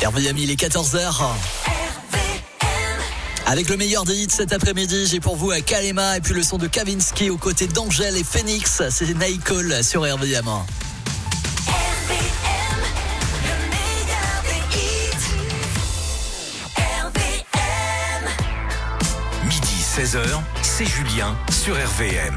RVM, il est 14h. Avec le meilleur des hits cet après-midi, j'ai pour vous à Kalema et puis le son de Kavinsky aux côtés d'Angèle et Phoenix. C'est Nicole sur RVM. Midi 16h, c'est Julien sur RVM.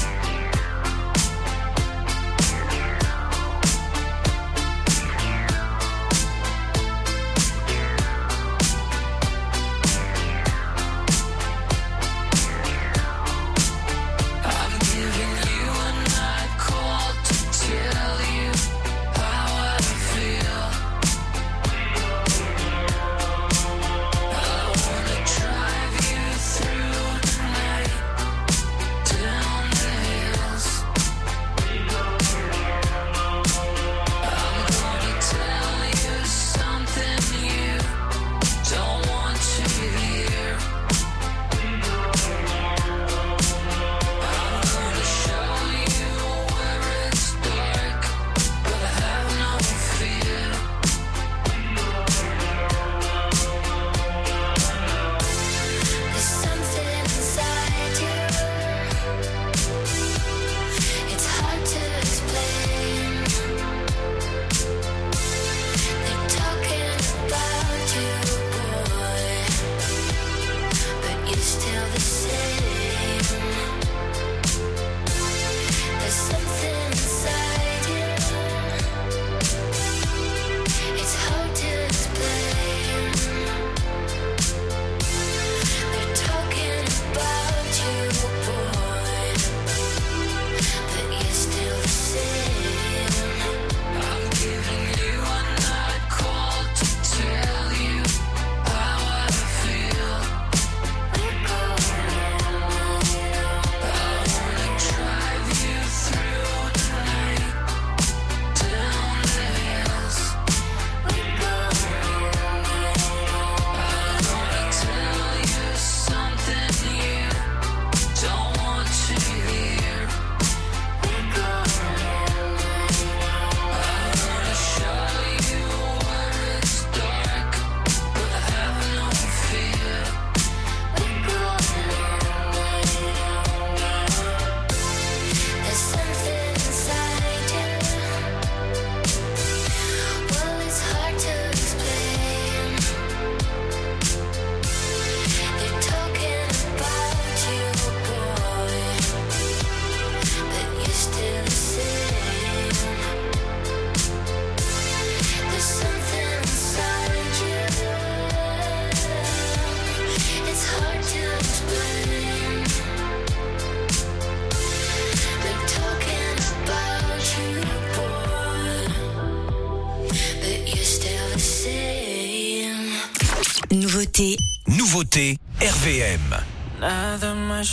Nouveauté RVM. Nada mais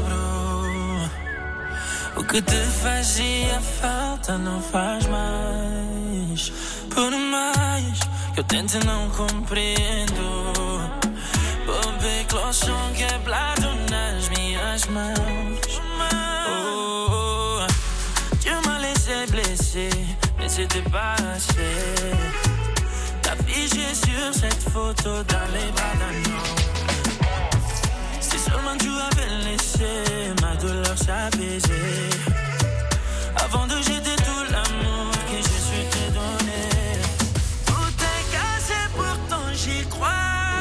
sobrou. O que te fazia falta não faz mais. Por mais que eu tente não compreendo. Bobê clochon quebrado nas minhas mãos. Oh, tu m'as laissé blessé, mais c'était pas assez. T'as figé sur cette photo dans les bras d'un homme. Si seulement tu avais laissé ma douleur s'apaiser avant de jeter tout l'amour que je suis te donné. Tout est cassé, pourtant j'y crois.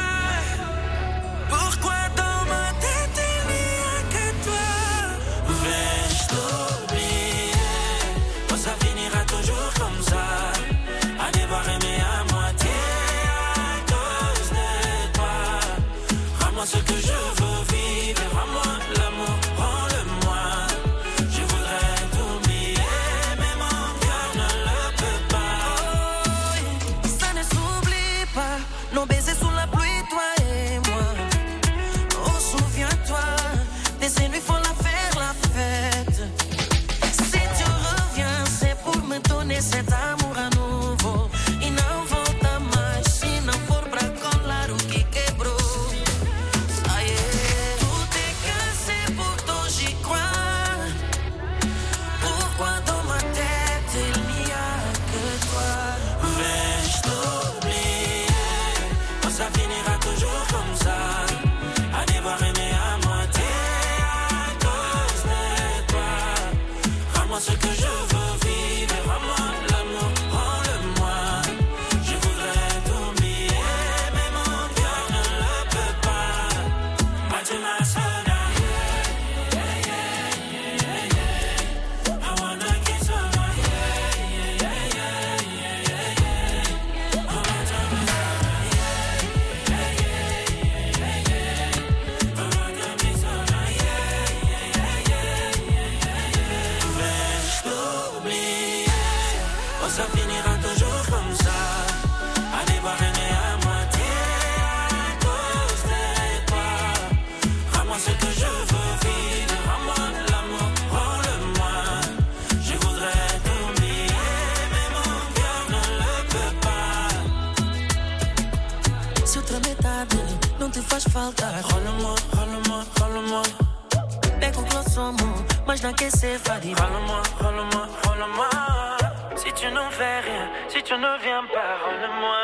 Pourquoi dans ma tête il n'y a que toi? Vais-je t'oublier? Quand ça finira toujours comme ça, à devoir aimer à moitié à cause de toi. Rends-moi ce que je veux vivre, rends-moi l'amour, rends-le-moi. Je voudrais t'oublier, même en sabe, não te faz falta. Rola-moi, rola-moi, rola-moi. Pega o grosso amor, mas não quer ser fadi. Rola-moi, rola-moi, rola-moi. Si tu n'en fais rien, si tu ne viens pas, rola-moi.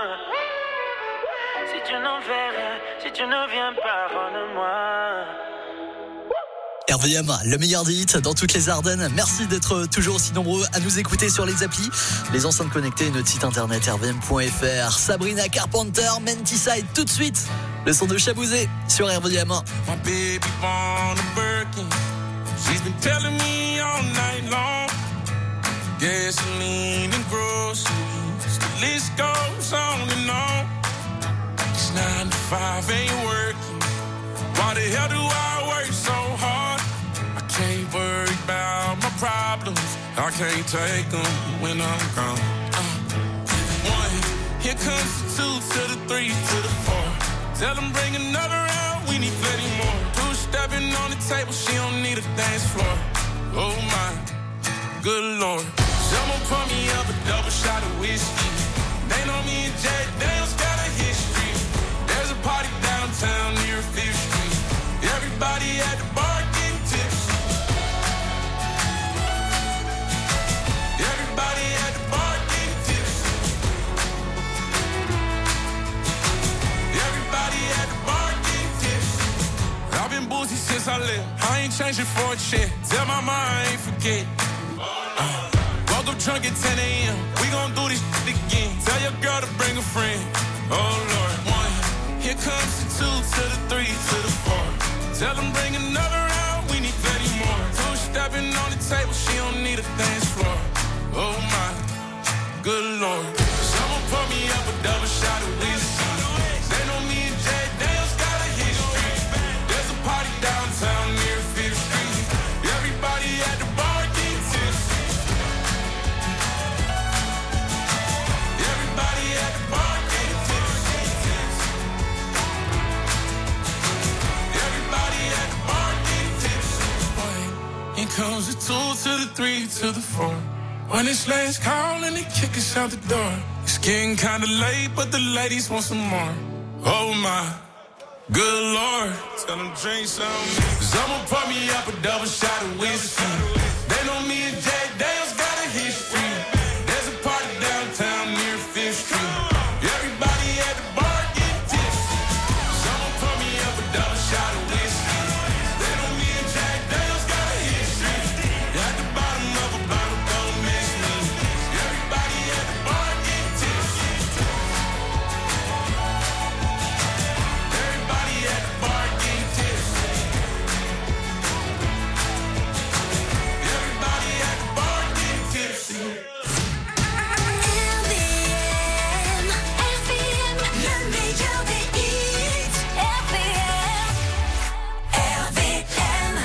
Si tu n'en fais rien, si tu ne viens pas, rola-moi. RVM, le meilleur des hits dans toutes les Ardennes. Merci d'être toujours aussi nombreux à nous écouter sur les applis, les enceintes connectées et notre site internet rvm.fr. Sabrina Carpenter, Menticide, tout de suite. Le son de Chabouzé sur RVM. My baby born a Birkin. She's been telling me all night long. Gasoline and groceries, the list goes on and on. It's 9 to 5, ain't working. Why the hell do I work so hard? I can't worry about my problems. I can't take them when I'm gone. 1, here comes the 2 to the 3 to the 4. Tell them bring another round, we need plenty more. 2 stepping on the table, she don't need a dance floor. Oh my, good Lord. Someone pour me up a double shot of whiskey. They know me and Jack Daniels got a history. There's a party downtown near 5th Street. Everybody at the bar getting tipsy. Everybody at the bar getting tipsy. Everybody at the bar getting tipsy. I've been boozy since I left. I ain't changing for a check. Tell my mom I ain't forget. Woke up drunk at 10 a.m. We gon' do this shit again. Tell your girl to bring a friend. Oh Lord. 1, here comes the 2 to the 3 to the 4. Tell them bring another round, we need plenty more. 2 stepping on the table, she don't need a dance floor. Oh my, good Lord. Someone pour me up a double shot of whiskey. They know me and Jack Daniels got a history. There's a party downtown near 5th Street. Everybody at the bar getting tipsy. Everybody at the bar getting tipsy. Everybody at the bar getting tipsy. Here comes the 2 to the 3 to the 4. When it's last call and they kick us out the door. It's getting kinda late, but the ladies want some more. Oh my, good Lord. Tell them drink some. Someone pour me up a double shot of whiskey. They know me and Jack Daniels got a history. There's a party downtown near 5th Street. Everybody at the bar getting tipsy. Someone pour me up a double shot of whiskey. They know me and Jack Daniels got a history. At the bottom of a bottle, don't miss me. Everybody at the bar getting tipsy. Everybody at the bar getting tipsy. Everybody at the bar getting tipsy. RVM, le meilleur des hits. RVM.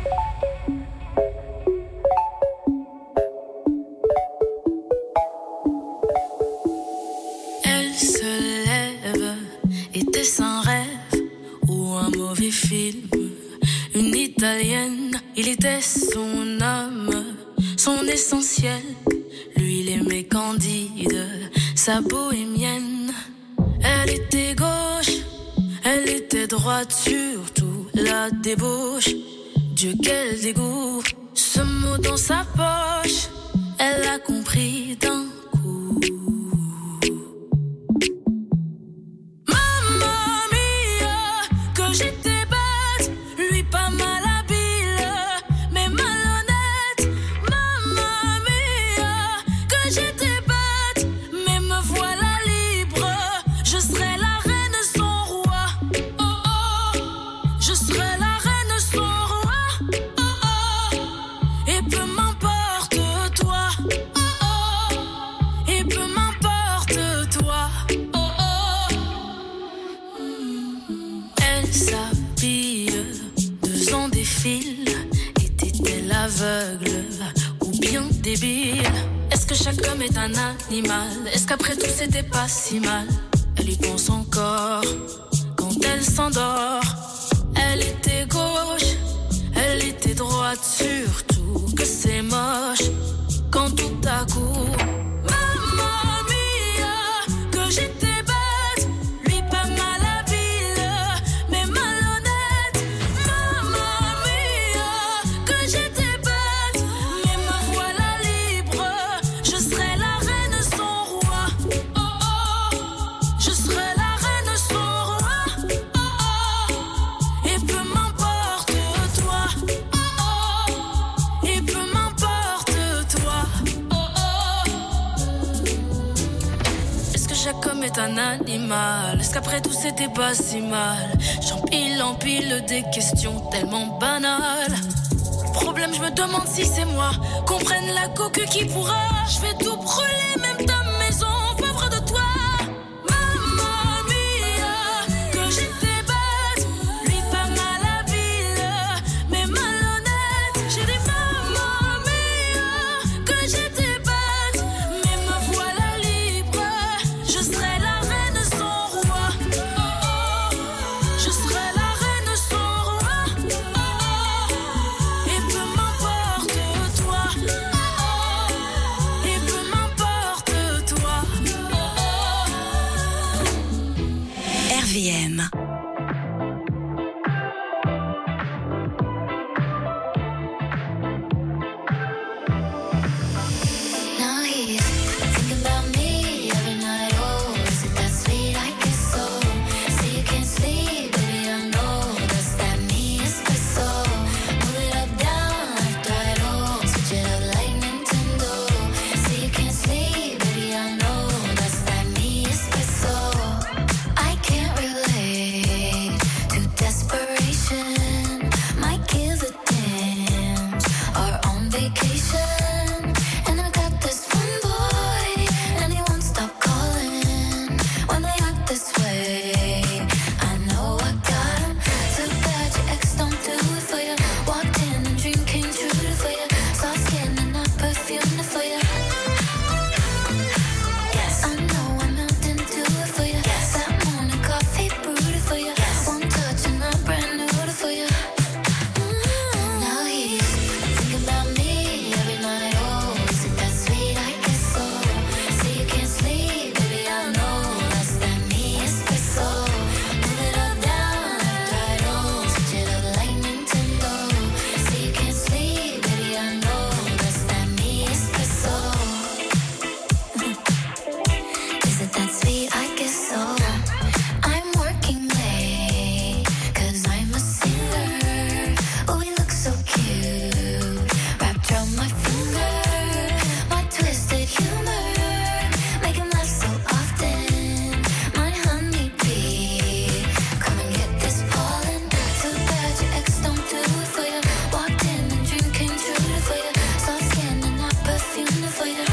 Elle se lève, était-ce un rêve ou un mauvais film? Une Italienne, il était son âme, son essentiel. Lui, il aimait Candide, sa bohémienne. Elle était gauche, elle était droite, surtout la débauche. Dieu, quel dégoût, ce mot dans sa poche, elle a compris d'un coup. Mamma mia, que j'étais bête, lui pas mal habile, mais malhonnête. Mamma mia, que j'étais bête, mais me voilà libre. Je serai la reine son roi. Oh oh, je serai la reine son roi. Oh oh, et peu m'importe toi. Oh oh, et peu m'importe toi. Oh oh. Elle s'habille, 2 ans défile. Était-elle aveugle ou bien débile? Est-ce que chaque homme est un animal? Est-ce qu'après tout c'était pas si mal? Elle y pense encore quand elle s'endort. Elle était gauche, elle était droite, surtout que c'est moche quand tout à coup. Mamma mia, que j'étais bête, lui pas mal habile. Jacob est un animal. Est-ce qu'après tout c'était pas si mal? J'empile des questions tellement banales. Problème, je me demande si c'est moi. Qu'on prenne la coque qui pourra. Je vais tout brûler, même ta maison, pauvre de toi. Mamma mia, que j'étais bête. Lui pas mal habile, mais malhonnête. J'ai dit mamma mia, que j'étais bête. Mais me voilà libre. Je serai la reine sans roi. Je serai la reine sans roi. Et peu m'importe toi. Et peu m'importe toi. RVM. Now he's thinking about me every night. Oh, is it that sweet? I guess so. Say you can't sleep, baby, I know that's that me espresso. Move it up, down, left, right, oh, switch it up like Nintendo. Say you can't sleep, baby, I know that's that me espresso. I can't relate to desperation. Might give a damn. Are on vacation. And I got this one boy, and he won't stop calling. When they act this way, I know I got him. Too bad your ex don't do it for you. Walked in and dream came true for you. Soft skin and not perfume for you. Yes, I know I'm out and do it for you. That morning coffee brewed for you. One touch and I'm brand new for you. Now he's thinking about me every night. Oh, is it that sweet? I guess so. Say you can't sleep, baby, I know that's that me espresso. Move it up, down, left, right, oh, switch it up like Nintendo. Say you can't sleep, baby, I know that's that me espresso. Is it that sweet? I guess so. I'm working late, 'cause I'm a singer. Oh, we look so cute, wrapped around my finger. My twisted humor, make him laugh so often. My honeybee, come and get this pollen. Too bad your ex don't do it for you. Walked in and dream came true for you. Soft skin and not perfume for you.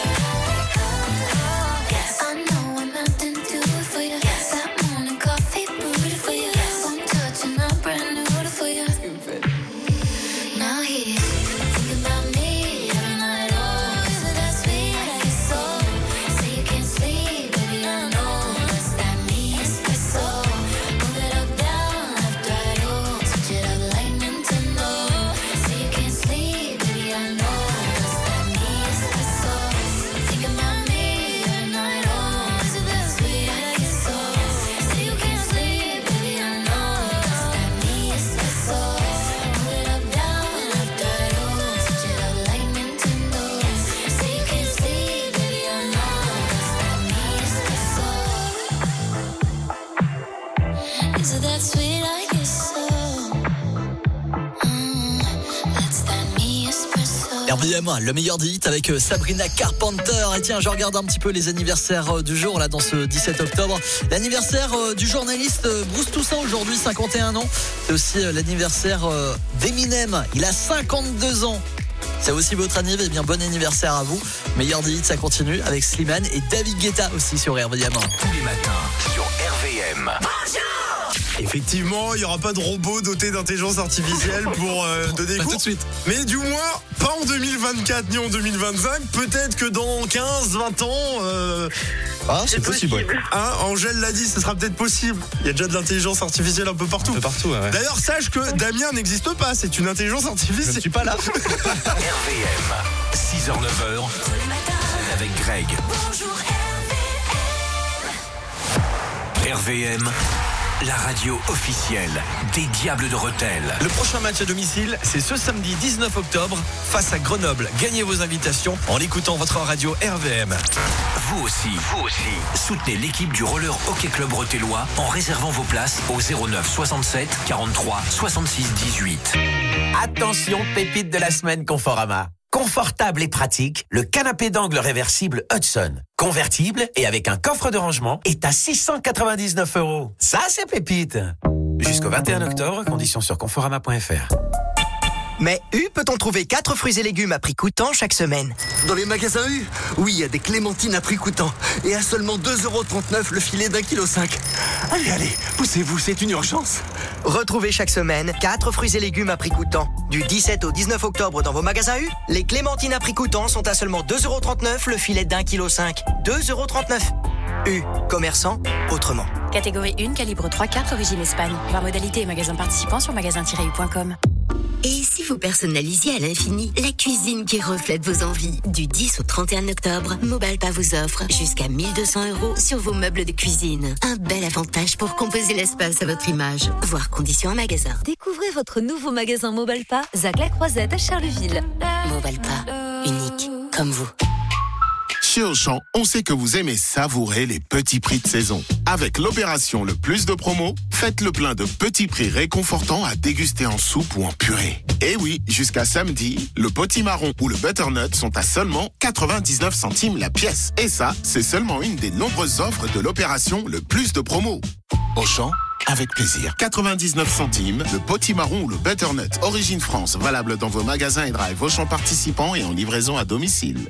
Yes, I know I'm out and do it for you. That morning coffee brewed for you. One touch and I'm brand new for you. Now he's thinking about me every night. Oh, is it that sweet? I guess so. Say you can't sleep, baby, I know that's that me espresso. Move it up, down, left, right, oh, switch it up like Nintendo. Say you can't sleep, baby, I know that's that me espresso. Thinking about me every night. Oh, is it that sweet? I guess so. Say you can't sleep, baby, I know that's that me espresso. Move it up, down, left, right, oh, switch it up like Nintendo. Say you can't sleep, baby, I know that's that me espresso. Is it that sweet? I guess so. That's that me espresso. RVM, le meilleur des hits avec Sabrina Carpenter. Et tiens, je regarde un petit peu les anniversaires du jour, là, dans ce 17 octobre. L'anniversaire du journaliste Bruce Toussaint, aujourd'hui, 51 ans. C'est aussi l'anniversaire d'Eminem. Il a 52 ans. C'est aussi votre anniversaire. Eh bien, bon anniversaire à vous. Meilleur des hits, ça continue avec Slimane et David Guetta aussi sur RVM. Tous les matins sur RVM. Effectivement, il n'y aura pas de robot doté d'intelligence artificielle pour donner Pas cours. tout de suite. Mais du moins, pas en 2024 ni en 2025. Peut-être que dans 15-20 ans... c'est possible. Ouais. Hein, Angèle l'a dit, ce sera peut-être possible. Il y a déjà de l'intelligence artificielle un peu partout. Ouais. D'ailleurs, sache que Damien n'existe pas, c'est une intelligence artificielle. Je ne suis pas là. RVM, 6h-9h, avec Greg. Bonjour RVM, la radio officielle des Diables de Rethel. Le prochain match à domicile, c'est ce samedi 19 octobre face à Grenoble. Gagnez vos invitations en écoutant votre radio RVM. Vous aussi, soutenez l'équipe du Roller Hockey Club Rothellois en réservant vos places au 09 67 43 66 18. Attention, pépite de la semaine Conforama. Confortable et pratique, le canapé d'angle réversible Hudson. Convertible et avec un coffre de rangement est à 699 €. Ça, c'est pépite. Jusqu'au 21 octobre, conditions sur conforama.fr. Mais U peut-on trouver 4 fruits et légumes à prix coûtant chaque semaine? Dans les magasins U, oui, il y a des clémentines à prix coûtant. Et à seulement 2,39 € le filet d'1,5 kg. Allez, poussez-vous, c'est une urgence. Retrouvez chaque semaine 4 fruits et légumes à prix coûtant. Du 17 au 19 octobre dans vos magasins U, les clémentines à prix coûtant sont à seulement 2,39 € le filet d'1,5 kg. 2,39 €. U, commerçant autrement. Catégorie 1, calibre 3/4, origine Espagne. Voir modalité et magasins participants sur magasin-u.com. Et si vous personnalisiez à l'infini la cuisine qui reflète vos envies? Du 10 au 31 octobre, Mobalpa vous offre jusqu'à 1 200 € sur vos meubles de cuisine. Un bel avantage pour composer l'espace à votre image. Voir conditions en magasin. Découvrez votre nouveau magasin Mobalpa, Zac la Croisette à Charleville. Mobalpa, unique comme vous. Chez Auchan, on sait que vous aimez savourer les petits prix de saison. Avec l'opération Le Plus de Promo, faites le plein de petits prix réconfortants à déguster en soupe ou en purée. Et oui, jusqu'à samedi, le potimarron ou le butternut sont à seulement 99 centimes la pièce. Et ça, c'est seulement une des nombreuses offres de l'opération Le Plus de Promo. Auchan, avec plaisir. 99 centimes, le potimarron ou le butternut. Origine France, valable dans vos magasins et drive Auchan participants et en livraison à domicile.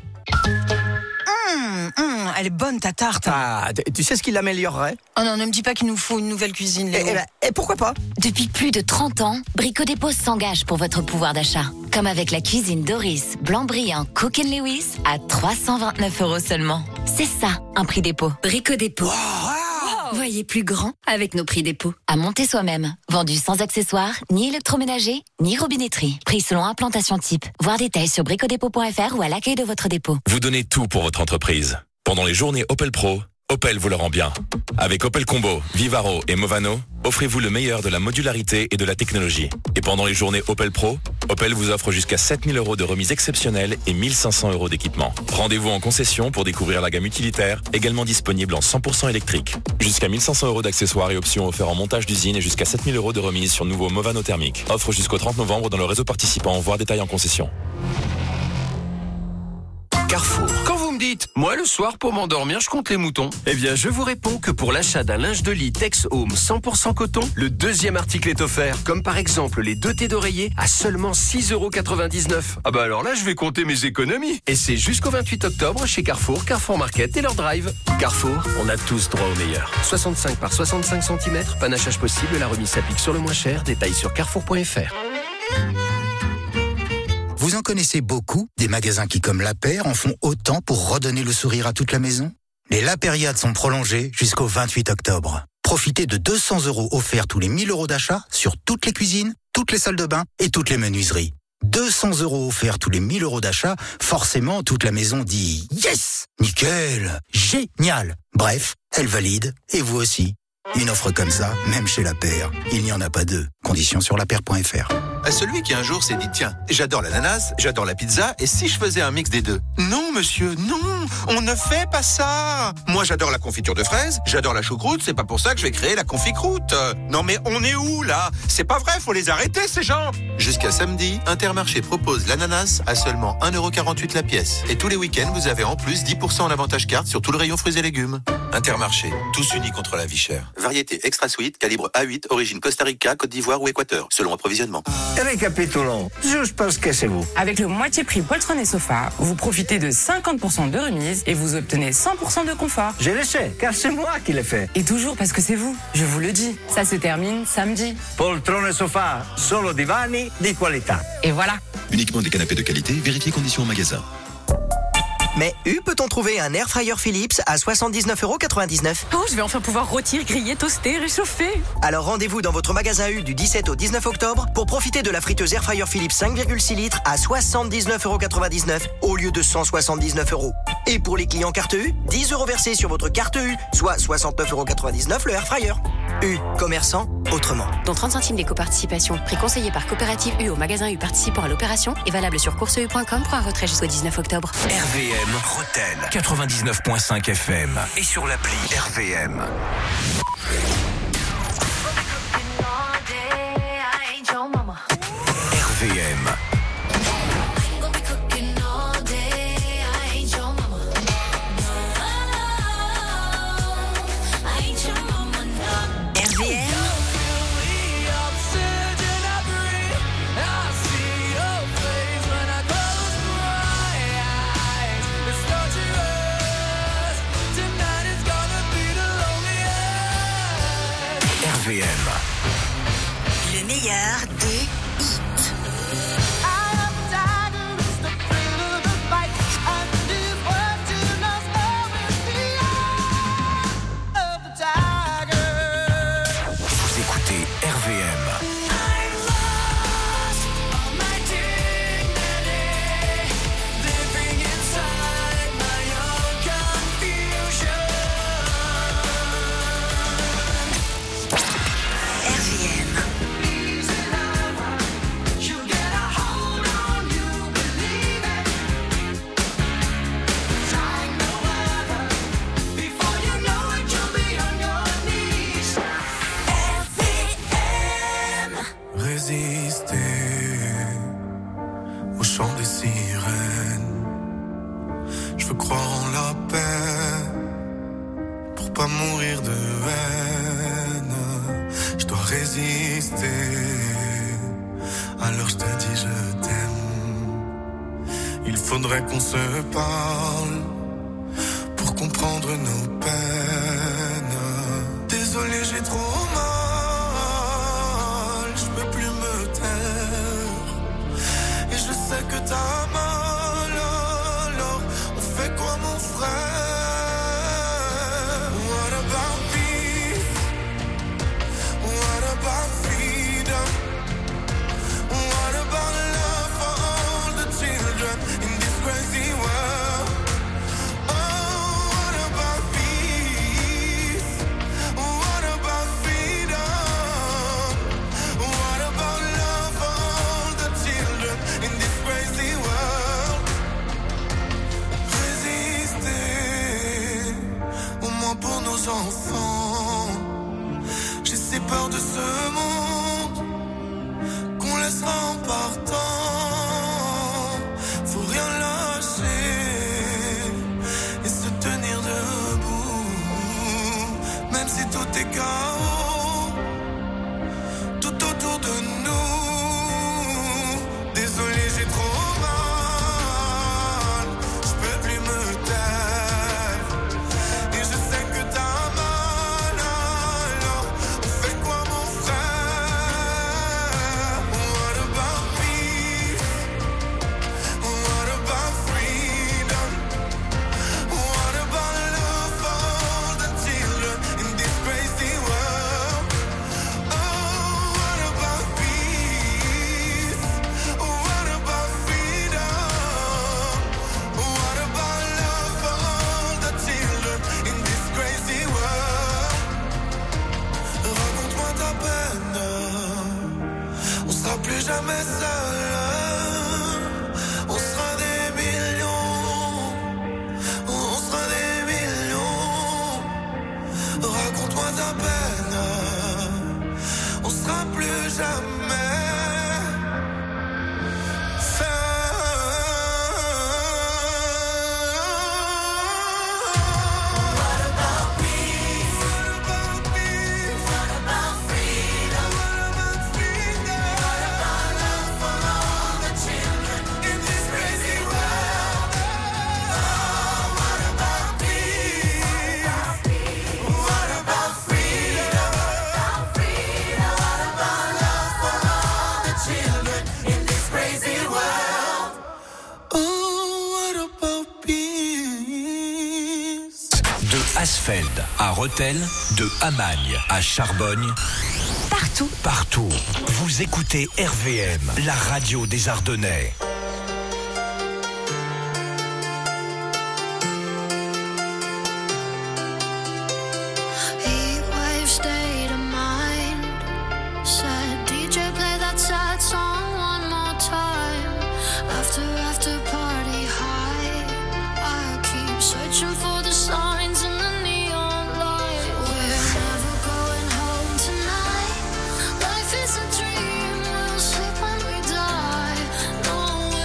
Elle est bonne ta tarte. Ah, tu sais ce qui l'améliorerait? Oh non, ne me dis pas qu'il nous faut une nouvelle cuisine, Léo. Et pourquoi pas? Depuis plus de 30 ans, Brico Dépôt s'engage pour votre pouvoir d'achat. Comme avec la cuisine Doris, blanc brillant, Cook & Lewis à 329 € seulement. C'est ça, un prix dépôt. Brico Dépôt. Voyez plus grand avec nos prix dépôt. À monter soi-même. Vendu sans accessoires, ni électroménager, ni robinetterie. Prix selon implantation type. Voir détails sur bricodépôt.fr ou à l'accueil de votre dépôt. Vous donnez tout pour votre entreprise. Pendant les journées Opel Pro, Opel vous le rend bien. Avec Opel Combo, Vivaro et Movano, offrez-vous le meilleur de la modularité et de la technologie. Et pendant les journées Opel Pro, Opel vous offre jusqu'à 7 000 € de remise exceptionnelle et 1 500 € d'équipement. Rendez-vous en concession pour découvrir la gamme utilitaire, également disponible en 100% électrique. Jusqu'à 1 500 € d'accessoires et options offerts en montage d'usine et jusqu'à 7 000 € de remise sur nouveau Movano thermique. Offre jusqu'au 30 novembre dans le réseau participant, voire détail en concession. Carrefour. Quand vous me dites, moi le soir pour m'endormir, je compte les moutons. Eh bien, je vous réponds que pour l'achat d'un linge de lit Tex Home 100% coton, le deuxième article est offert. Comme par exemple les 2 thés d'oreiller à seulement 6,99 €. Ah bah alors là, je vais compter mes économies. Et c'est jusqu'au 28 octobre chez Carrefour, Carrefour Market et leur drive. Carrefour, on a tous droit au meilleur. 65 par 65 cm, panachage possible, la remise s'applique sur le moins cher. Détails sur carrefour.fr. Vous en connaissez beaucoup, des magasins qui, comme La Paire, en font autant pour redonner le sourire à toute la maison? Les La Périades sont prolongées jusqu'au 28 octobre. Profitez de 200 € offerts tous les 1 000 € d'achat sur toutes les cuisines, toutes les salles de bain et toutes les menuiseries. 200 € offerts tous les 1 000 € d'achat, forcément toute la maison dit « Yes ! Nickel ! Génial !» Bref, elle valide, et vous aussi. Une offre comme ça, même chez La Paire, il n'y en a pas deux. Conditions sur lapaire.fr. À celui qui un jour s'est dit, tiens, j'adore l'ananas, j'adore la pizza, et si je faisais un mix des deux? Non, monsieur, non, on ne fait pas ça. Moi, j'adore la confiture de fraises, j'adore la choucroute, c'est pas pour ça que je vais créer la confit-croûte. Non, mais on est où, là? C'est pas vrai, faut les arrêter, ces gens. Jusqu'à samedi, Intermarché propose l'ananas à seulement 1,48 € la pièce. Et tous les week-ends, vous avez en plus 10% en avantage carte sur tout le rayon fruits et légumes. Intermarché, tous unis contre la vie chère. Variété extra sweet, calibre A8, origine Costa Rica, Côte d'Ivoire ou Équateur, selon approvisionnement. Récapitulons, je pense que c'est vous. Avec le moitié prix poltron et sofa, vous profitez de 50% de remise et vous obtenez 100% de confort. Je le sais, car c'est moi qui l'ai fait. Et toujours parce que c'est vous, je vous le dis. Ça se termine samedi. Poltron et sofa, solo divani di qualità. Et voilà. Uniquement des canapés de qualité, vérifiez conditions au magasin. Mais peut-on trouver un air fryer Philips à 79,99 €? Oh, je vais enfin pouvoir rôtir, griller, toaster, réchauffer. Alors rendez-vous dans votre magasin U du 17 au 19 octobre pour profiter de la friteuse air fryer Philips 5,6 litres à 79,99 € au lieu de 179 €. Et pour les clients carte U, 10 € versés sur votre carte U, soit 69,99 € le air fryer. U, commerçant autrement. Dont 30 centimes d'éco-participation. Prix conseillé par Coopérative U au magasin U participant à l'opération et valable sur courseu.com pour un retrait jusqu'au 19 octobre. RVM Rotel 99.5 FM et sur l'appli RVM. RVM RVM. Le meilleur des hits. Vous écoutez RVM. Résister au chant des sirènes. Je veux croire en la paix pour pas mourir de haine. Je dois résister. Alors je te dis je t'aime. Il faudrait qu'on se parle pour comprendre nos peines. Désolé, j'ai trop mal. Je sais que t'as mal, alors on fait quoi mon frère? What about peace? What about freedom? What about love for all the children in this crazy world? Oh, what about peace? What about freedom? What about love for all the children in this crazy world? Résister, au moins pour nos enfants. J'ai si peur de ce monde qu'on laissera en partant. Faut rien lâcher et se tenir debout, même si tout est chaos tout autour de nous. Désolé, j'ai trop mal, je peux plus me taire. Et je sais que t'as mal, alors on fait quoi mon frère? What about peace? What about freedom? What about love for all the children in this crazy world? Oh, what about peace? What about freedom? What about love for all the children in this crazy world? Raconte-moi ta peine, on sera plus jamais seul. On sera des millions, on sera des millions. Raconte-moi ta peine, on sera plus jamais De Asfeld à Rethel, de Amagne à Charbogne. Partout. Vous écoutez RVM, la radio des Ardennais. Heatwave state of mind. Said DJ play that sad song one more time. After party high. I keep searching for the signs in the neon light. We're never going home tonight. Life is a dream, we'll sleep when we die. No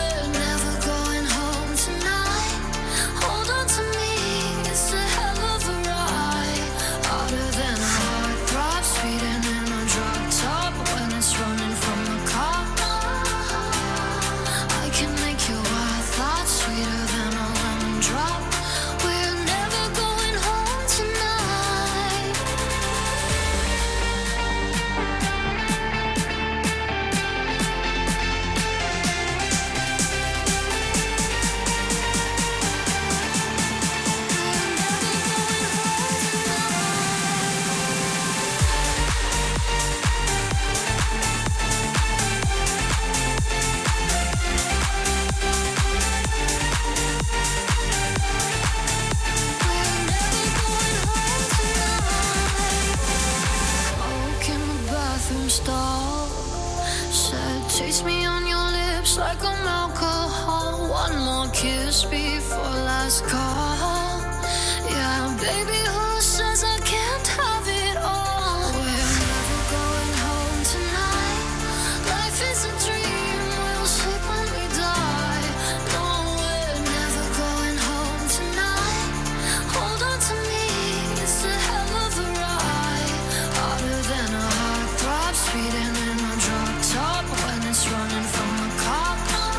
like I'm alcohol. One more kiss before last call. Yeah, baby, who says I can't have it all? We're never going home tonight. Life is a dream, we'll sleep when we die. No, we're never going home tonight. Hold on to me, it's a hell of a ride. Harder than a heartthrob, speeding in a drop top when it's running from the cop.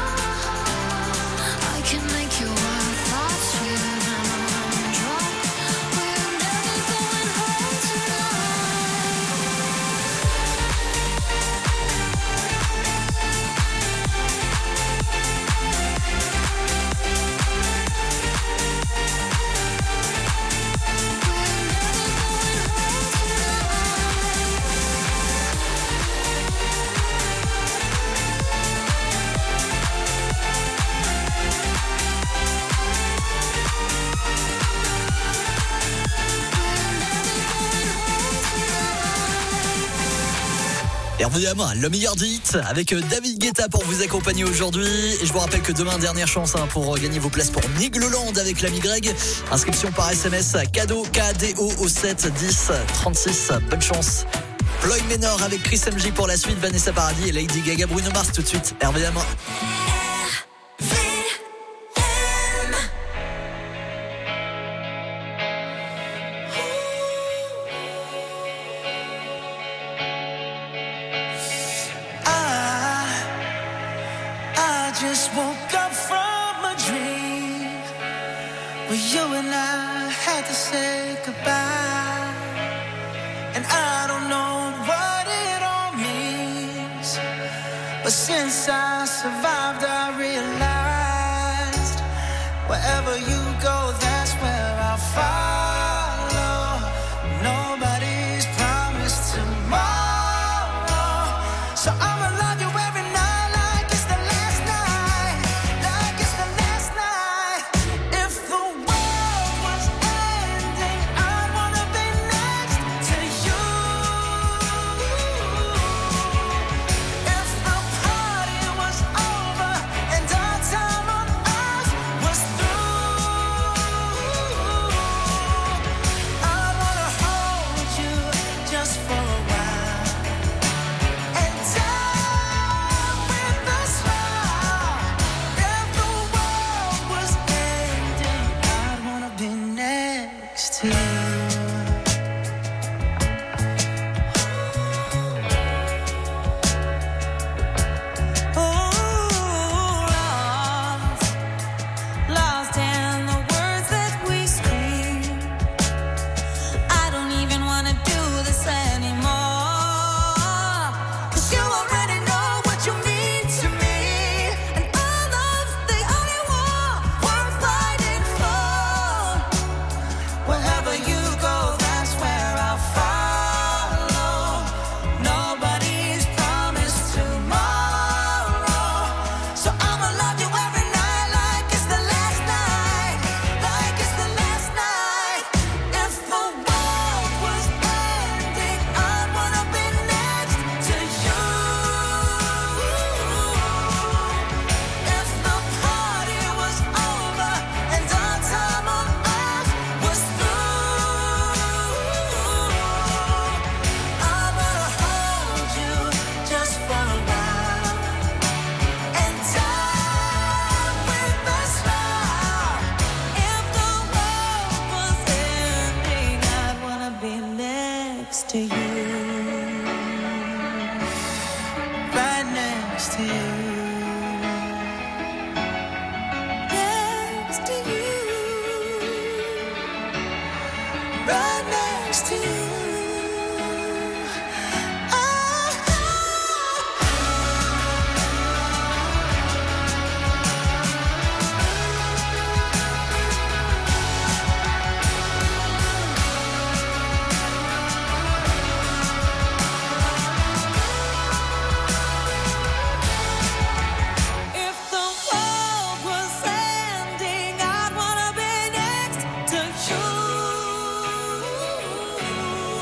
I can make your wild thoughts sweeter than a lemon drop. We're never going home tonight. RVM, le meilleur du hit avec David Guetta pour vous accompagner aujourd'hui. Et je vous rappelle que demain, dernière chance pour gagner vos places pour Nigloland avec l'ami Greg. Inscription par SMS, cadeau KDO au 7 10 36. Bonne chance. Floyd Menor avec Chris MJ pour la suite, Vanessa Paradis et Lady Gaga, Bruno Mars tout de suite. RVM. I just woke up from a dream where you and I had to say goodbye. And I don't know what it all means, but since I survived, I realized wherever you go, that's where I'll follow. Nobody's promised tomorrow, so I'ma love you every night like it's the last night, like it's the last night. If the world was ending, I'd wanna be next to you. If the party was over and our time on earth was through, I'd wanna hold you just for a while and die with a smile. If the world was ending, I'd wanna be next to you. Lost in the words that we scream. I don't even wanna do this anymore, 'cause you already know what you mean to me, and all love's the only war worth fighting for. Wherever you go, that's where I'll follow. Nobody's promised tomorrow, so I'ma love you every night like it's the last night, like it's the last night. If the world was ending, I'd wanna be next to you. If the party was over and our time on earth was through, I wanna hold you just for a while and die with a smile. If the world was ending, I'd wanna be next to you, right next to you, next to you, right next to you. If the world was ending, I'd wanna be next to you.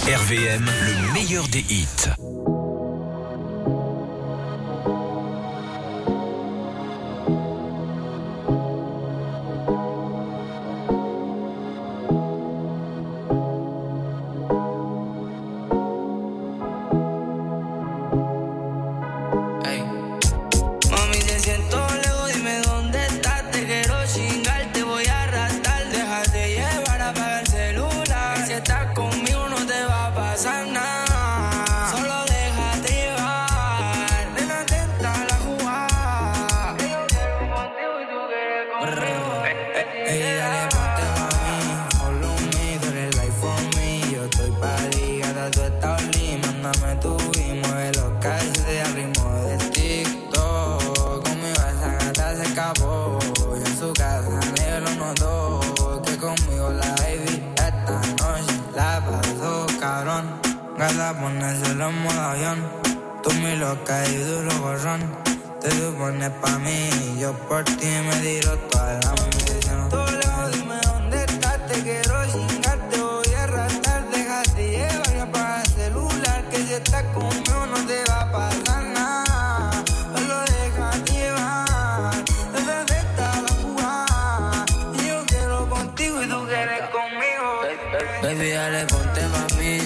RVM, le meilleur des hits. Ponérselo en modo avión. Tú mi loca y duro borrón. Te supones pa' mí y yo por ti me tiro toda la munición. Tú lejos, dime dónde estás. Te quiero chingar, te voy a arrastrar. Déjate llevar y apaga el celular. Que si estás conmigo no te va a pasar nada. Solo déjate llevar. Desde esta la jugada. Y yo quiero contigo y tú quieres conmigo. Baby, dale, ponte pa' mí.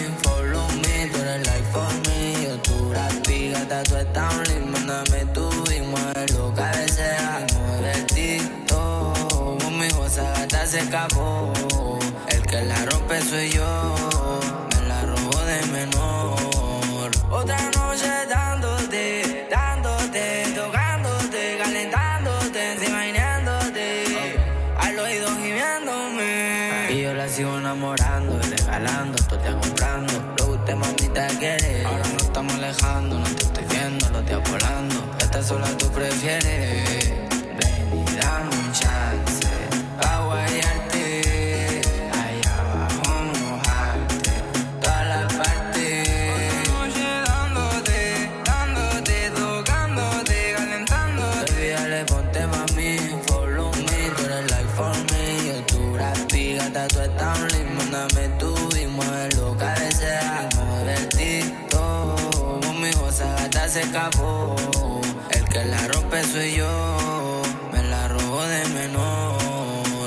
Tú estás lindo, mándame tu y mueve lo que desea. Mueve el TikTok, conmigo esa gata se escapó. El que la rompe soy yo, me la robo de menor. Otra noche dándote, tocándote, calentándote, imaginándote, al oído gimiéndome. Y yo la sigo enamorando, regalando, tú te comprando. Lo que usted mamita quiere, ahora no estamos alejando, no te estoy viendo, lo estoy volando. Esta sola tú prefieres. Ven y dame un chance pa' guayarte, allá abajo mojarte, toda la parte. Otra noche dándote, tocándote, calentándote. Baby, dale, ponte pa' mí, follow me, tú eres like for me. Yo tu grafi, gata, tú estás lindo, mándame tú y mueve lo que desea. Mueve el TikTok, conmigo esa gata se escapó. El que la rompe soy yo, me la robo de menor.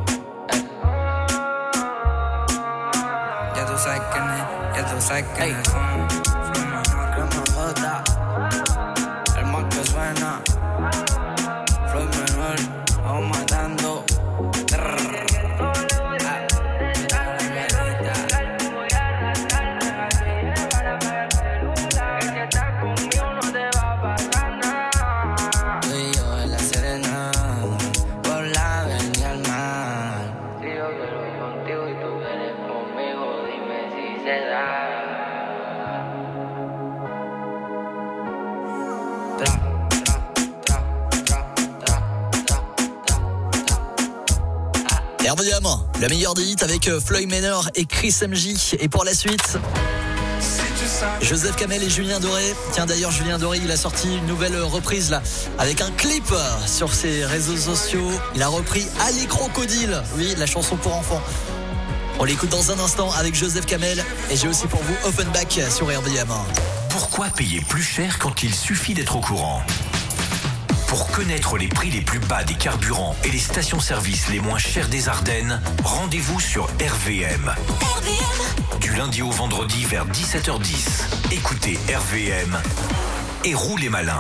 Ya tú sabes quién es, ya tú sabes quién es. Soy menor que Majota, el más que suena. Soy menor, vamos matando. RVM, le meilleur des hits avec Floyd Manor et Chris MJ. Et pour la suite, Joseph Kamel et Julien Doré. Tiens, d'ailleurs, Julien Doré, il a sorti une nouvelle reprise là, avec un clip sur ses réseaux sociaux. Il a repris Allez Crocodile, oui, la chanson pour enfants. On l'écoute dans un instant avec Joseph Kamel. Et j'ai aussi pour vous Offenbach sur RVM. Pourquoi payer plus cher quand il suffit d'être au courant ? Pour connaître les prix les plus bas des carburants et les stations-service les moins chères des Ardennes, rendez-vous sur RVM. Du lundi au vendredi vers 17h10. Écoutez RVM et roulez malin.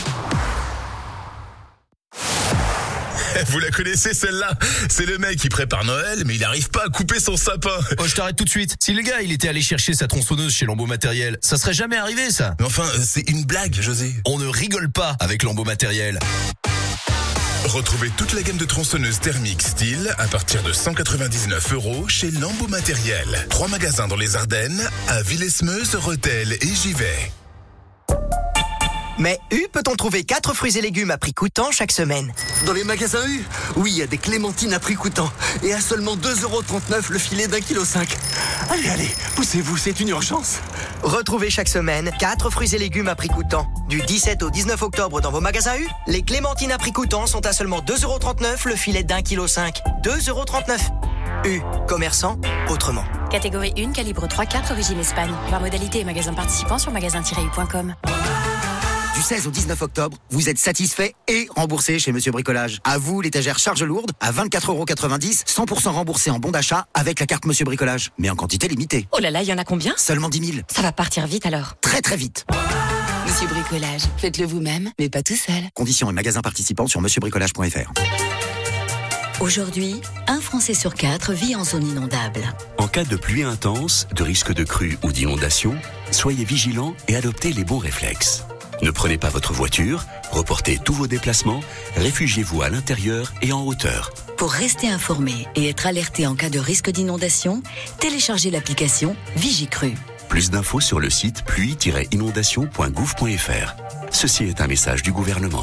Vous la connaissez celle-là? C'est le mec qui prépare Noël, mais il n'arrive pas à couper son sapin. Oh, je t'arrête tout de suite. Si le gars, il était allé chercher sa tronçonneuse chez Lambeau Matériel, ça serait jamais arrivé, ça. Mais enfin, c'est une blague, José. On ne rigole pas avec Lambeau Matériel. Retrouvez toute la gamme de tronçonneuses thermiques style à partir de 199 € chez Lambeau Matériel. 3 magasins dans les Ardennes, à Villesmeuse, Rethel et Givet. Mais U peut-on trouver 4 fruits et légumes à prix coûtant chaque semaine? Dans les magasins U, oui, il y a des clémentines à prix coûtant. Et à seulement 2,39 € le filet d'1,5 kg. Allez, poussez-vous, c'est une urgence. Retrouvez chaque semaine 4 fruits et légumes à prix coûtant. Du 17 au 19 octobre dans vos magasins U, les clémentines à prix coûtant sont à seulement 2,39 € le filet d'1,5 kg. 2,39 €. U, commerçant autrement. Catégorie 1, calibre 3/4, origine Espagne. Voir modalité et magasin participant sur magasin-u.com. Du 16 au 19 octobre, vous êtes satisfait et remboursé chez Monsieur Bricolage. À vous, l'étagère charge lourde à 24,90 €, 100% remboursé en bon d'achat avec la carte Monsieur Bricolage. Mais en quantité limitée. Oh là là, il y en a combien? Seulement 10 000. Ça va partir vite alors. Très très vite. Monsieur Bricolage, faites-le vous-même, mais pas tout seul. Conditions et magasins participants sur monsieurbricolage.fr. Aujourd'hui, 1 Français sur 4 vit en zone inondable. En cas de pluie intense, de risque de crue ou d'inondation, soyez vigilants et adoptez les bons réflexes. Ne prenez pas votre voiture, reportez tous vos déplacements, réfugiez-vous à l'intérieur et en hauteur. Pour rester informé et être alerté en cas de risque d'inondation, téléchargez l'application Vigicru. Plus d'infos sur le site pluie-inondation.gouv.fr. Ceci est un message du gouvernement.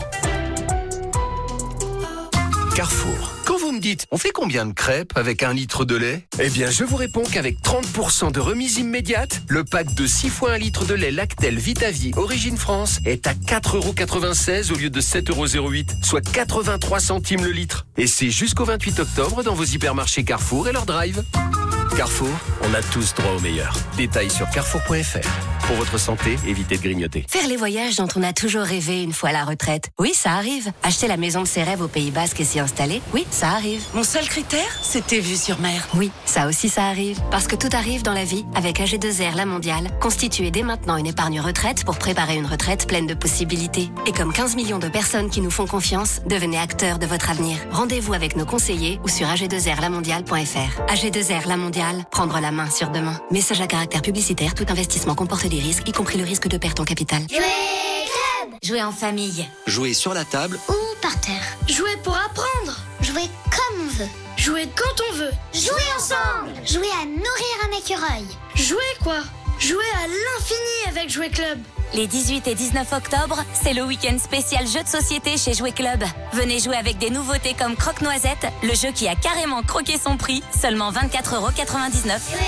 Carrefour. Quand vous me dites, on fait combien de crêpes avec 1 litre de lait? Eh bien, je vous réponds qu'avec 30% de remise immédiate, le pack de 6 fois 1 litre de lait Lactel Vitavie Origine France est à 4,96 € au lieu de 7,08 €, soit 83 centimes le litre. Et c'est jusqu'au 28 octobre dans vos hypermarchés Carrefour et leur drive. Carrefour, on a tous droit au meilleur. Détails sur carrefour.fr. Pour votre santé, évitez de grignoter. Faire les voyages dont on a toujours rêvé une fois à la retraite. Oui, ça arrive. Acheter la maison de ses rêves au Pays Basque et s'y installer. Oui, ça arrive. Mon seul critère, c'était vue sur mer. Oui, ça aussi ça arrive. Parce que tout arrive dans la vie avec AG2R La Mondiale. Constituez dès maintenant une épargne retraite pour préparer une retraite pleine de possibilités. Et comme 15 millions de personnes qui nous font confiance, devenez acteurs de votre avenir. Rendez-vous avec nos conseillers ou sur ag2rlamondiale.fr. AG2R La Mondiale, prendre la main sur demain. Message à caractère publicitaire, tout investissement comporte des risques, y compris le risque de perte en capital. Jouer club. Jouer en famille. Jouer sur la table Ou par terre. Jouer pour apprendre. Jouer comme on veut. Jouer quand on veut. Jouer ensemble. Jouer à nourrir un écureuil. Jouer quoi? Jouer à l'infini avec Jouer Club. Les 18 et 19 octobre, c'est le week-end spécial jeu de société chez Jouer Club. Venez jouer avec des nouveautés comme Croque-Noisette, le jeu qui a carrément croqué son prix, seulement 24,99 €.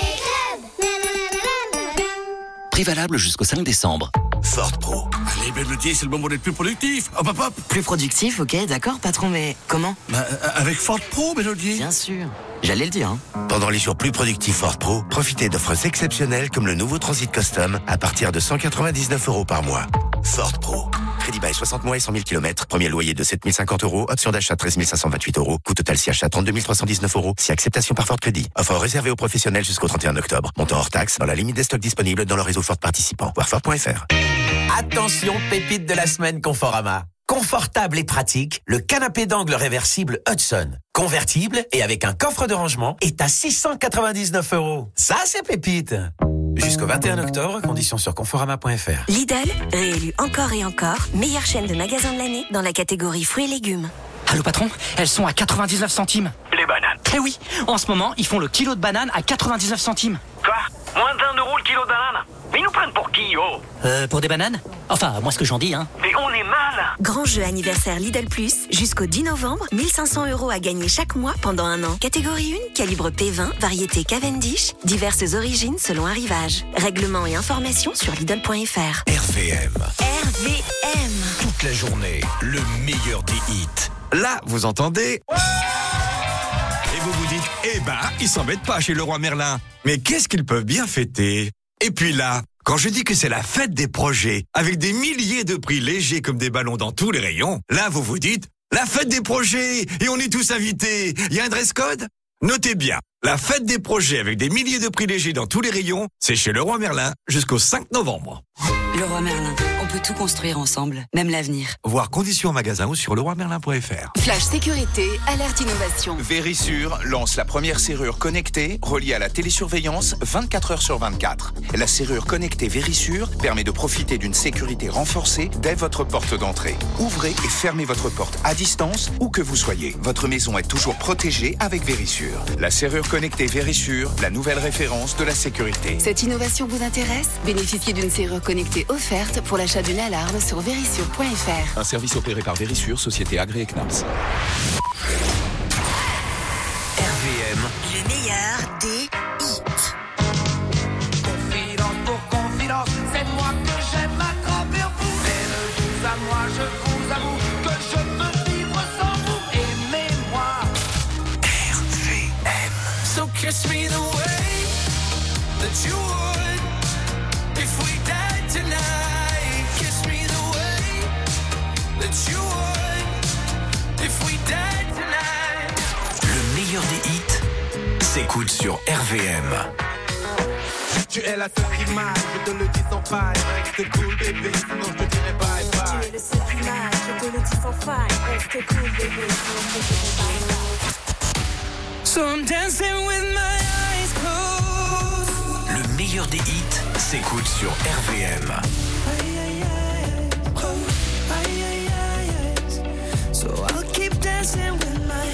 Prix valable jusqu'au 5 décembre. Ford Pro. Allez, Mélodie, c'est le moment d'être plus productif. Hop, hop, hop. Plus productif, ok, d'accord, patron, mais comment? Avec Ford Pro, Mélodie. Bien sûr. J'allais le dire, hein. Pendant les jours plus productifs Ford Pro, profitez d'offres exceptionnelles comme le nouveau Transit Custom à partir de 199 € par mois. Ford Pro. Crédit bail 60 mois et 100 000 km. Premier loyer de 7 050 €. Option d'achat 13 528 €. Coût total si achat 32 319 €. Si acceptation par Ford Crédit. Offre réservée aux professionnels jusqu'au 31 octobre. Montant hors taxe dans la limite des stocks disponibles dans le réseau Ford participant. Voir Ford.fr. Attention, pépite de la semaine Conforama. Confortable et pratique, le canapé d'angle réversible Hudson. Convertible et avec un coffre de rangement est à 699 €. Ça, c'est pépite. Jusqu'au 21 octobre, conditions sur conforama.fr. Lidl, réélu encore et encore, meilleure chaîne de magasins de l'année dans la catégorie fruits et légumes. Allô patron, elles sont à 99 centimes. Les bananes. Eh oui, en ce moment, ils font le kilo de bananes à 99 centimes. Quoi? Moins d'1 € le kilo de bananes? Mais ils nous prennent pour qui, oh? Pour des bananes? Enfin, moi ce que j'en dis, hein. Mais on est mal. Grand jeu anniversaire Lidl Plus, jusqu'au 10 novembre, 1500 € à gagner chaque mois pendant un an. Catégorie 1, calibre P20, variété Cavendish, diverses origines selon arrivage. Règlements et informations sur Lidl.fr. RVM. RVM. Toute la journée, le meilleur des hits. Là, vous entendez? Et vous vous dites, eh ben, ils s'embêtent pas chez Leroy Merlin. Mais qu'est-ce qu'ils peuvent bien fêter? Et puis là, quand je dis que c'est la fête des projets, avec des milliers de prix légers comme des ballons dans tous les rayons, là, vous vous dites, la fête des projets, et on est tous invités. Il y a un dress code? Notez bien, la fête des projets avec des milliers de prix légers dans tous les rayons, c'est chez Leroy Merlin jusqu'au 5 novembre. Leroy Merlin, on peut tout construire ensemble, même l'avenir. Voir conditions en magasin ou sur leroymerlin.fr. Flash sécurité, alerte innovation. Verisure lance la première serrure connectée reliée à la télésurveillance 24 heures sur 24. La serrure connectée Verisure permet de profiter d'une sécurité renforcée dès votre porte d'entrée. Ouvrez et fermez votre porte à distance où que vous soyez. Votre maison est toujours protégée avec Verisure. La serrure connectée Verisure, la nouvelle référence de la sécurité. Cette innovation vous intéresse? Bénéficiez d'une serrure connectée offerte pour l'achat d'une alarme sur verisure.fr. Un service opéré par Verisure, société agréée CNAMS. RVM. Le meilleur des hits. Confidence pour confidence, c'est moi que j'aime à grandir vous. Mais de vous à moi, je vous avoue que je peux vivre sans vous. Aimez-moi. RVM. So kiss me the way that you would if we died tonight. Kiss me the way that you would if we died tonight. Le meilleur des hits s'écoute sur RVM. Tu es la seule qui m'aille, je te le dis sans faille. Reste cool bébé, sinon je te dirai bye bye. Tu es le seul qui m'aille, je te le dis sans faille. Reste cool bébé, sinon je te dirai bye bye. So I'm dancing with my eyes closed. Le meilleur des hits s'écoute sur RVM. So I'll keep dancing with my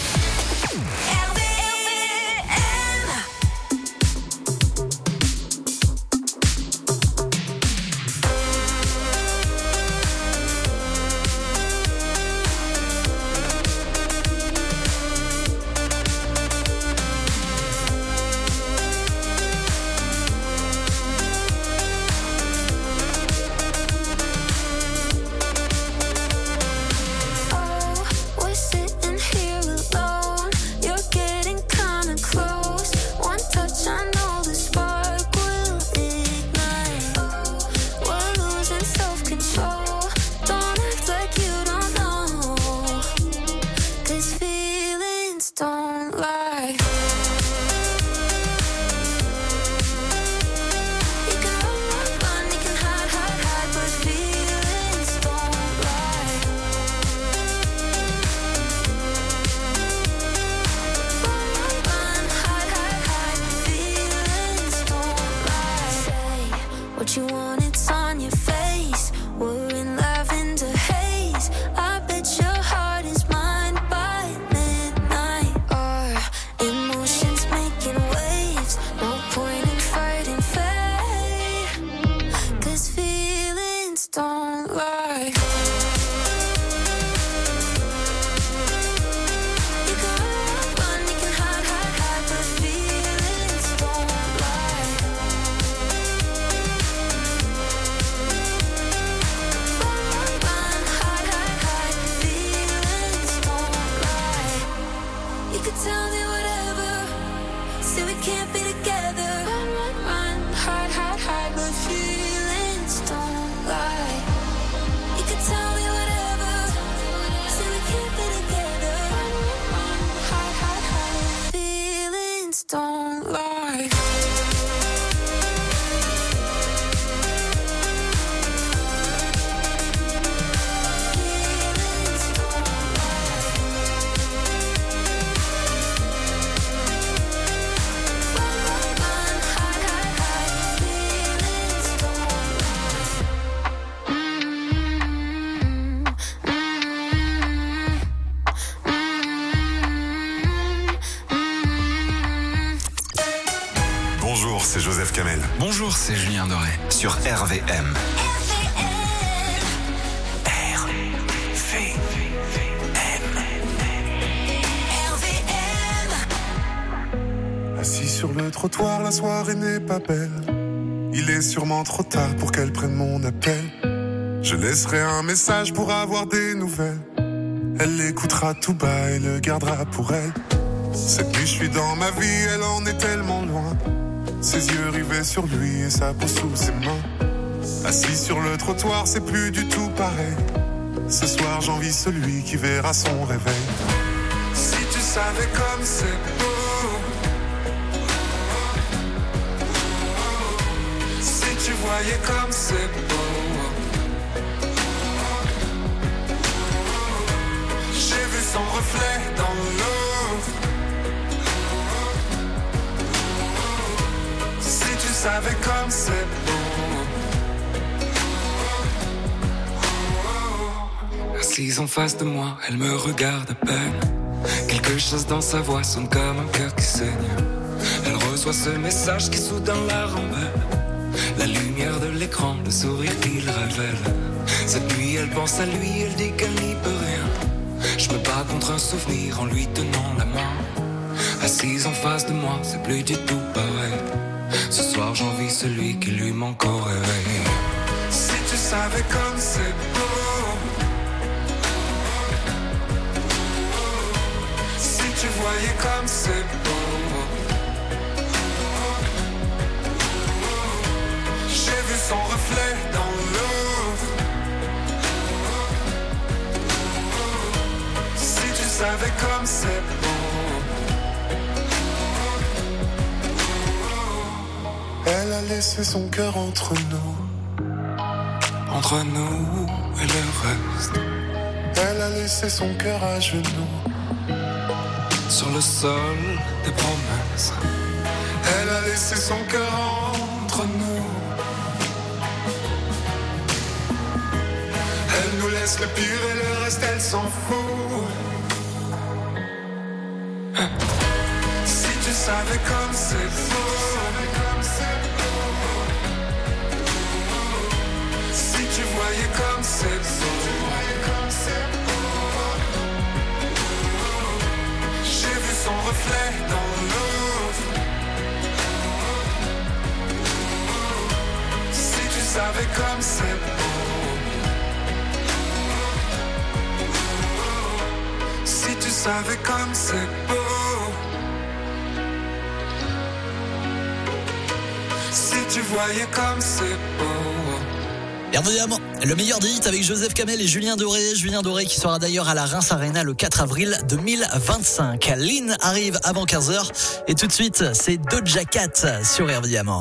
Bonjour, c'est Julien Doré sur RVM. Assis sur le trottoir, la soirée n'est pas belle. Il est sûrement trop tard pour qu'elle prenne mon appel. Je laisserai un message pour avoir des nouvelles. Elle l'écoutera tout bas et le gardera pour elle. Cette nuit je suis dans ma vie, elle en est tellement loin. Ses yeux rivés sur lui et sa peau sous ses mains. Assis sur le trottoir, c'est plus du tout pareil. Ce soir j'envie celui qui verra son réveil. Si tu savais comme c'est beau, si tu voyais comme c'est beau, j'ai vu son reflet dans l'eau. Tu savais comme c'est beau. Assise en face de moi, elle me regarde à peine. Quelque chose dans sa voix sonne comme un cœur qui saigne. Elle reçoit ce message qui soudain la rend belle. La lumière de l'écran, le sourire qu'il révèle. Cette nuit elle pense à lui, elle dit qu'elle n'y peut rien. Je me bats contre un souvenir en lui tenant la main. Assise en face de moi, c'est plus du tout pareil. Ce soir j'envie celui qui lui manque au réveil. Si tu savais comme c'est beau, si tu voyais comme c'est beau, son reflet dans l'eau. Si tu savais comme c'est beau. Elle a laissé son cœur entre nous. Entre nous et le reste. Elle a laissé son cœur à genoux. Sur le sol des promesses. Elle a laissé son cœur entre nous. Elle nous laisse le pire et le reste elle s'en fout. Si tu savais comme c'est beau. Si tu voyais comme c'est beau. J'ai vu son reflet dans l'eau. Si tu savais comme c'est beau. Si tu savais comme c'est beau. Si tu voyais comme c'est beau. Évidemment, le meilleur des hits avec Joseph Kamel et Julien Doré. Julien Doré qui sera d'ailleurs à la Reims Arena le 4 avril 2025. Lynn arrive avant 15h et tout de suite, c'est Doja Cat sur Évidemment.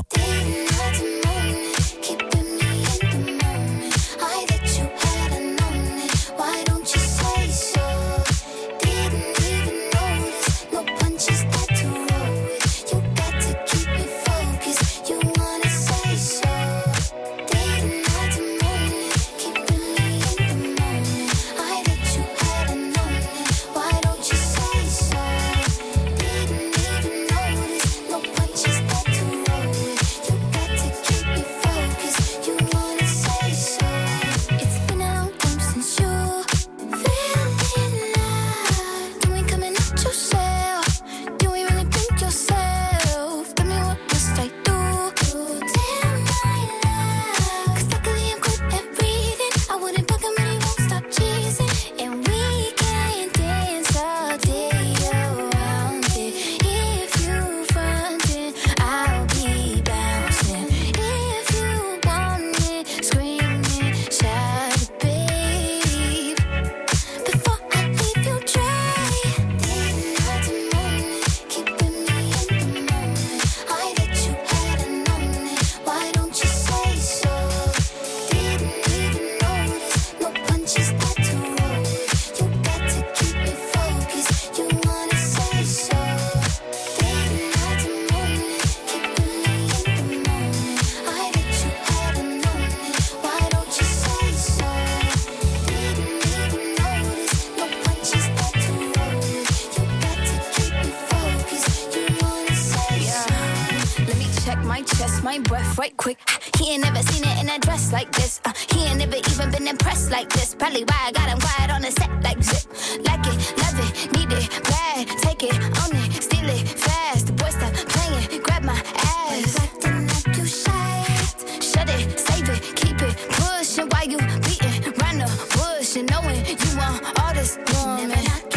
my breath right quick. He ain't never seen it in a dress like this. He ain't never even been impressed like this. Probably why I got him quiet on the set like zip. Like it, love it, need it, bad. Take it, own it, steal it, fast. The boy stop playing, grab my ass. Acting like you shy. Shut it, save it, keep it, pushing while you beating round the bush and knowing you want all this woman.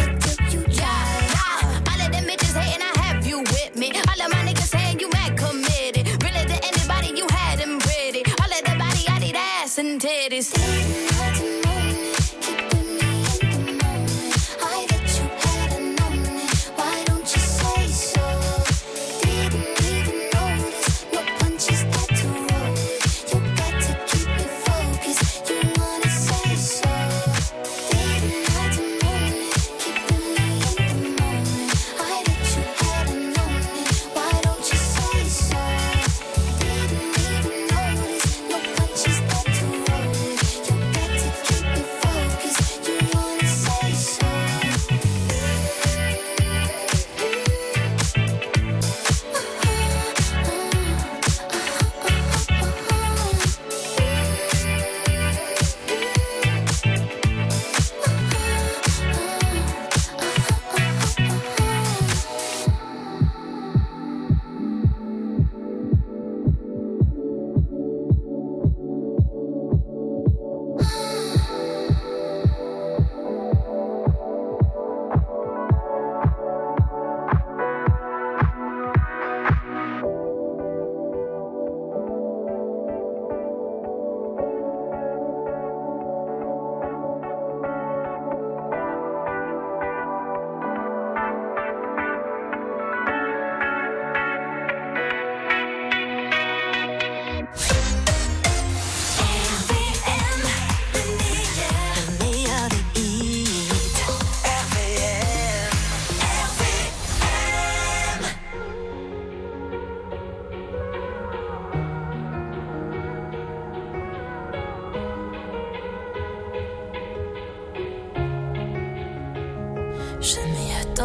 All of them bitches hating, I have you with me. All of my niggas saying you mad committed. Really to anybody you had them pretty. All of the body, I need ass and titties. You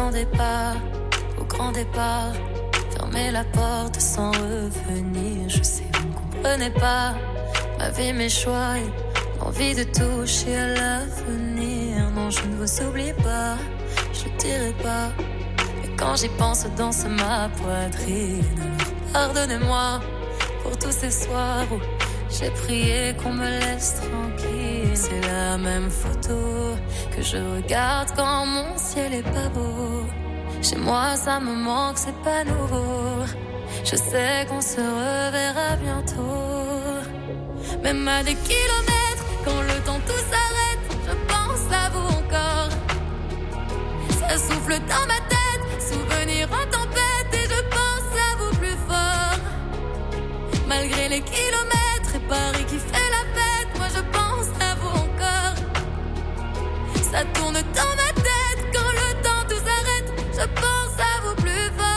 départ, au grand départ. Fermer la porte sans revenir. Je sais, vous ne comprenez pas ma vie, mes choix et l'envie de toucher à l'avenir. Non, je ne vous oublie pas, je ne dirai pas. Mais quand j'y pense, danse ma poitrine. Alors pardonnez-moi pour tous ces soirs où j'ai prié qu'on me laisse tranquille. C'est la même photo que je regarde quand mon ciel est pas beau. Chez moi ça me manque, c'est pas nouveau. Je sais qu'on se reverra bientôt. Même à des kilomètres, quand le temps tout s'arrête, je pense à vous encore. Ça souffle dans ma tête, souvenir en tempête, et je pense à vous plus fort. Malgré les kilomètres et Paris qui fait la fête, moi je pense à vous encore. Ça tourne dans ma tête, quand le temps tout s'arrête, je pense à vous plus fort.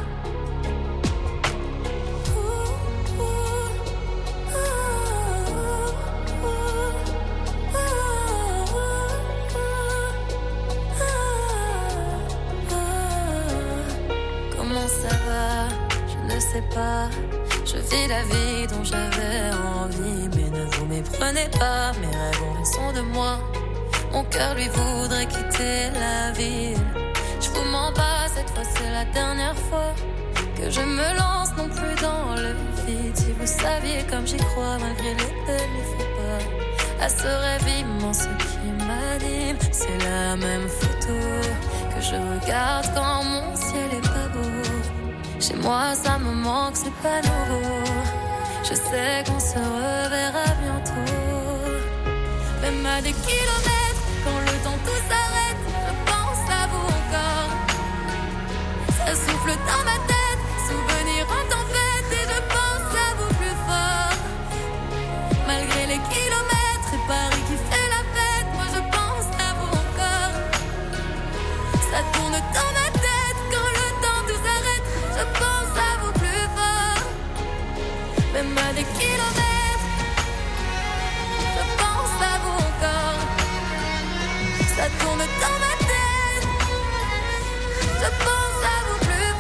Comment ça va? Je ne sais pas. Je vis la vie dont j'avais envie, mais ne vous méprenez pas, mes rêves ont raison de moi. Mon cœur lui voudrait quitter la ville. Je vous mens pas, cette fois c'est la dernière fois que je me lance non plus dans le vide. Si vous saviez comme j'y crois, malgré les peines, les faux pas, à ce rêve immense qui m'anime. C'est la même photo que je regarde quand mon ciel est pas beau. Chez moi ça me manque, c'est pas nouveau. Je sais qu'on se reverra bientôt. Même à des kilomètres, quand le temps tout s'arrête, je pense à vous encore. Ça souffle dans ma tête, souvenir en tempête, et je pense à vous plus fort. Malgré les kilomètres et Paris qui fait la fête, moi je pense à vous encore. Ça tourne dans ma tête, quand le temps tout s'arrête, je pense à vous plus fort. Même à des kilomètres, je pense à vous encore. Ça tourne dans ma tête, je pense à vous plus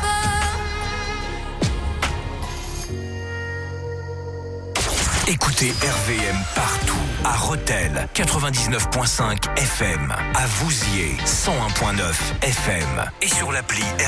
fort. Écoutez RVM partout, à Rethel 99.5 FM, à Vouziers 101.9 FM et sur l'appli